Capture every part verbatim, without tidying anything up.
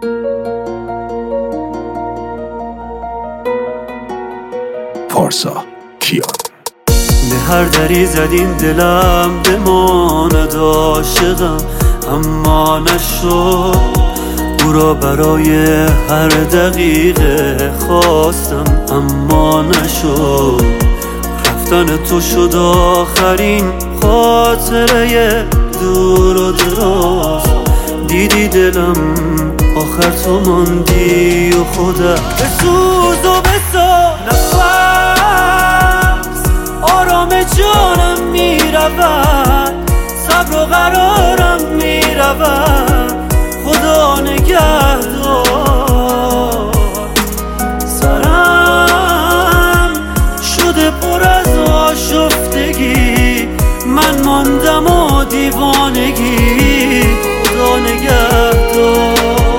پارسا کیان. به هر دری زدیم دلم بماند عاشقم، اما نشد. او را برای هر دقیقه خواستم اما نشد. رفتن تو شد آخرین خاطره دور و دراز. دیدی دلم آخر تو ماندی و خودم بسوز و بساز. نفس آرام جانم میرود، صبر و قرارم میرود. خدا نگهدار. سرم شده پر از آشفتگی، من ماندم و دیوانگی. خدا نگهدار.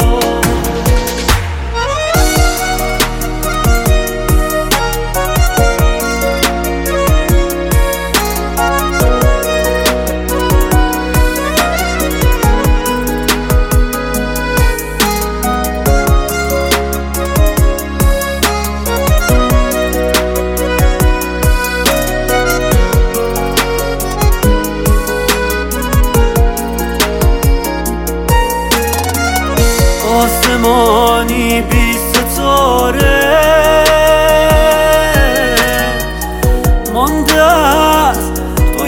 آسمانی بی ستاره مانده است تو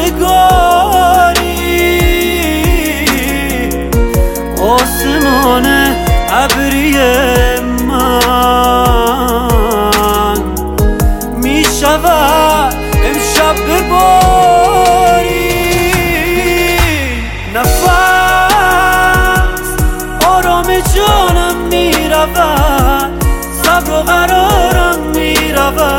یادگاری. آسمان ابری من می شود امشب به باری. نفس جانم میرود، صبر و قرارم میرود.